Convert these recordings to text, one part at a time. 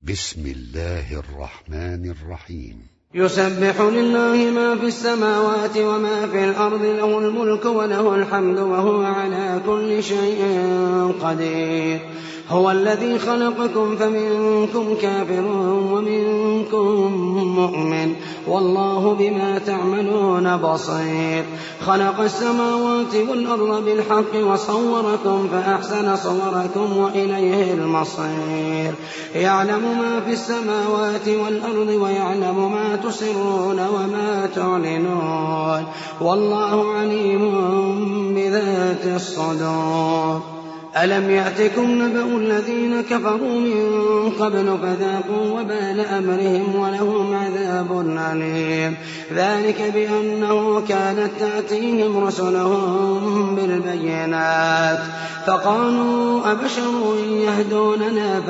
بسم الله الرحمن الرحيم. يسبح لله ما في السماوات وما في الأرض، له الملك وله الحمد وهو على كل شيء قدير. هو الذي خلقكم فمنكم كافر ومنكم مؤمن، والله بما تعملون بصير. خلق السماوات والأرض بالحق وصوركم فأحسن صوركم وإليه المصير. يعلم ما في السماوات والأرض ويعلم ما تسرون وما تعلنون، والله عليم بذات الصدور. ألم يأتكم نبأ الذين كفروا من قبل فذاقوا وبال أمرهم ولهم عذاب أليم. ذلك بأنه كانت تأتيهم رسلهم بالبينات فقالوا أبشر يهدوننا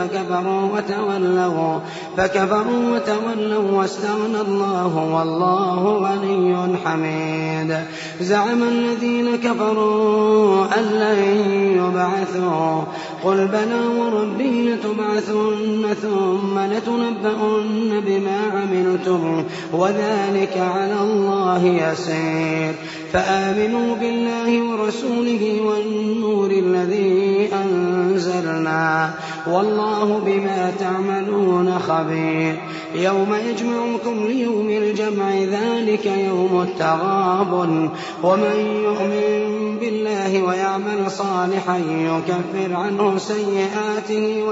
فكفروا وتولوا واستغنى الله والله غني حميد. زعم الذين كفروا أن لن يبعثوا، قل بلى وربي لتبعثن ثم لتنبؤن بما عملتم وذلك على الله يسير. فآمنوا بالله ورسوله والنور الذي أنزلنا، والله بما تعملون خبير. يوم يجمعكم ليوم الجمع ذلك يوم التغابن، ومن يؤمن بالله ويعمل صالحا يكفر عنه سيئاته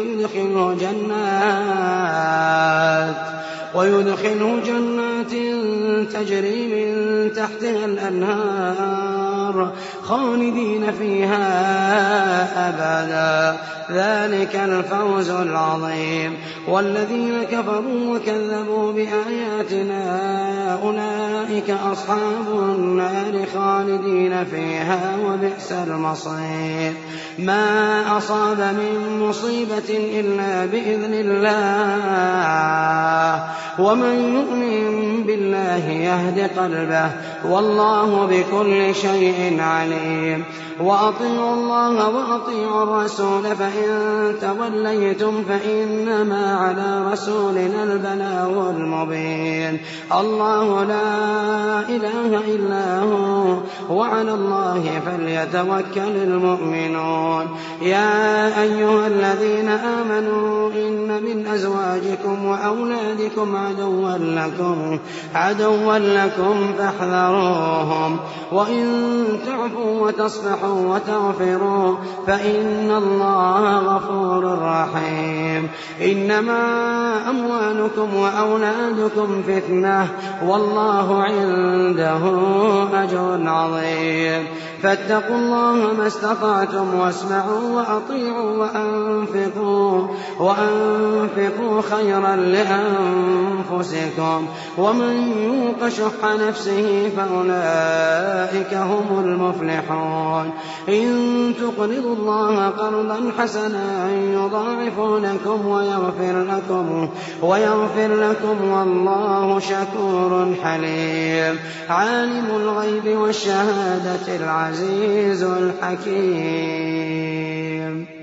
ويدخله جنات تجري من تحتها الأنهار خالدين فيها أبدا، ذلك الفوز العظيم. والذين كفروا وكذبوا بآياتنا أولئك أصحاب النار خالدين فيها وبئس المصير. ما أصاب من مصيبة إلا بإذن الله، ومن يؤمن بالله يهد قلبه، والله بكل شيء عليم. وأطيعوا الله وأطيعوا الرسول، فإن توليتم فإنما على رسولنا البلاغ المبين. الله لا إله إلا هو، وعلى الله فليتوكل المؤمنون. يا أيها الذين آمنوا إن من أزواجكم وأولادكم عدوا لكم فاحذروهم، وإن تعفوا وتصفحوا وتغفروا فإن الله غفور رحيم. إنما أموالكم وأولادكم فتنة، والله عنده أجر عظيم. فاتقوا الله ما استطعتم واسمعوا وأطيعوا وأنفقوا خيرا لأنفسكم، ومن يوق شح نفسه فأولئك هم المفلحون. إن تقرضوا الله قرضا حسنا يضاعفه لكم ويغفر لكم والله شكور حليم. عالم الغيب والشهادة العزيز الحكيم.